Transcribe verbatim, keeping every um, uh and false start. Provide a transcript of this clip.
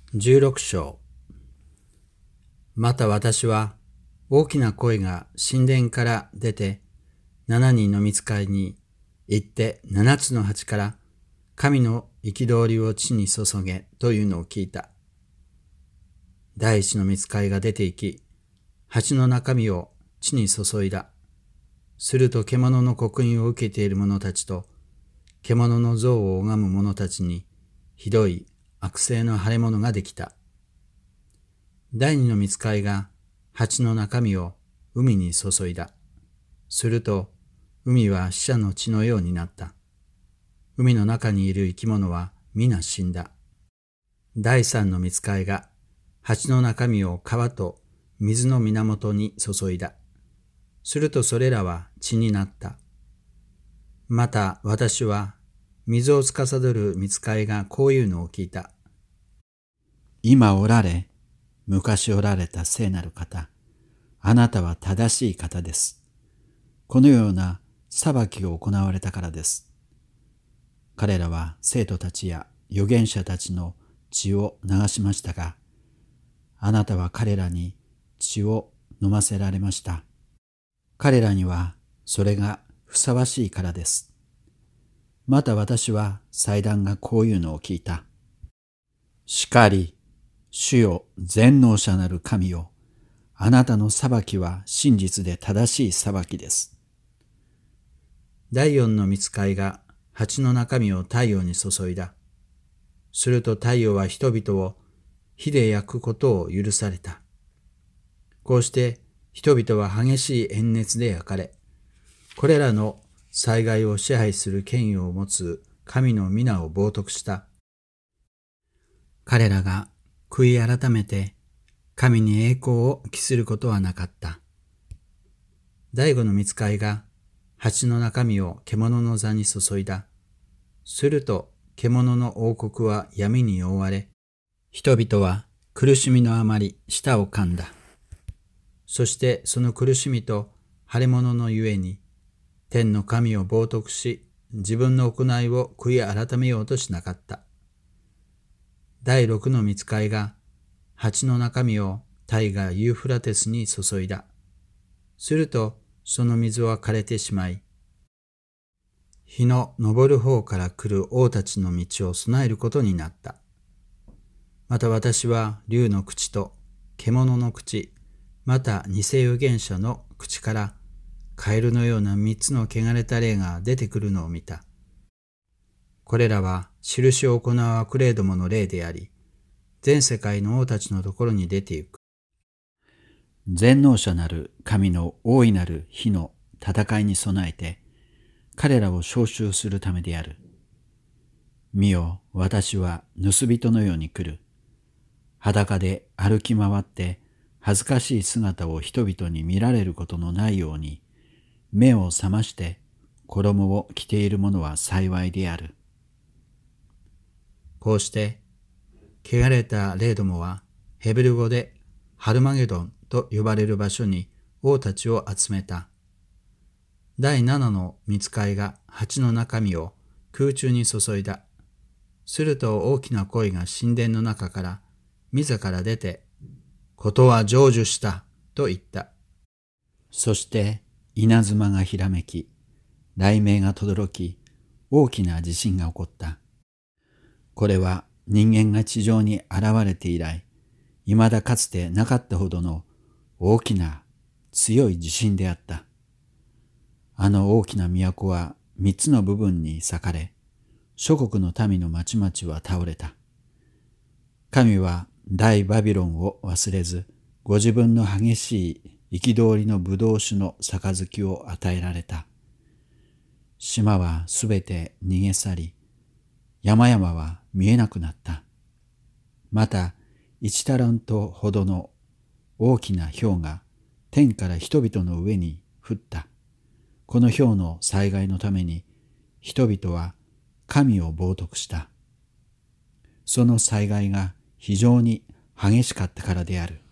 じゅうろく章。また私は大きな声が神殿から出て、七人の御使いに行って七つの鉢から神の憤りを地に注げというのを聞いた。第一の御使いが出て行き、鉢の中身を地に注いだ。すると獣の刻印を受けている者たちと、獣の像を拝む者たちにひどい悪性の腫れ物ができた。第二の御使いが鉢の中身を海に注いだ。すると海は死者の血のようになった。海の中にいる生き物は皆死んだ。第三の御使いが鉢の中身を川と水の源に注いだ。するとそれらは血になった。また私は水を司る御使いがこういうのを聞いた。今おられ、昔おられた聖なる方、あなたは正しい方です。このような裁きを行われたからです。彼らは生徒たちや預言者たちの血を流しましたが、あなたは彼らに血を飲ませられました。彼らにはそれがふさわしいからです。また私は祭壇がこういうのを聞いた。しかり、主よ全能者なる神よ、あなたの裁きは真実で正しい裁きです。第四の御使いが鉢の中身を太陽に注いだ。すると太陽は人々を火で焼くことを許された。こうして人々は激しい炎熱で焼かれ、これらの災害を支配する権威を持つ神の皆を冒涜した。彼らが悔い改めて神に栄光を期することはなかった。第五の御使いが鉢の中身を獣の座に注いだ。すると獣の王国は闇に覆われ、人々は苦しみのあまり舌を噛んだ。そしてその苦しみと腫れ物のゆえに、天の神を冒涜し、自分の行いを悔い改めようとしなかった。第六の御使いが鉢の中身を大河ユーフラテスに注いだ。するとその水は枯れてしまい、日の昇る方から来る王たちの道を備えることになった。また私は竜の口と獣の口、また偽預言者の口からカエルのような三つの汚れた霊が出てくるのを見た。これらは印を行う悪霊どもの霊であり、全世界の王たちのところに出て行く。全能者なる神の大いなる日の戦いに備えて、彼らを召集するためである。見よ、私は盗人のように来る。裸で歩き回って恥ずかしい姿を人々に見られることのないように、目を覚まして衣を着ている者は幸いである。こうして、汚れた霊どもはヘブル語でハルマゲドンと呼ばれる場所に王たちを集めた。第七の御使いが鉢の中身を空中に注いだ。すると大きな声が神殿の中から自ら出て、ことは成就したと言った。そして稲妻がひらめき、雷鳴が轟き、大きな地震が起こった。これは人間が地上に現れて以来、未だかつてなかったほどの大きな強い地震であった。あの大きな都は三つの部分に裂かれ、諸国の民の町々は倒れた。神は大バビロンを忘れず、ご自分の激しい憤りの葡萄酒の杯を与えられた。島はすべて逃げ去り、山々は見えなくなった。また、一タラントほどの大きな雹が天から人々の上に降った。この雹の災害のために人々は神を冒涜した。その災害が非常に激しかったからである。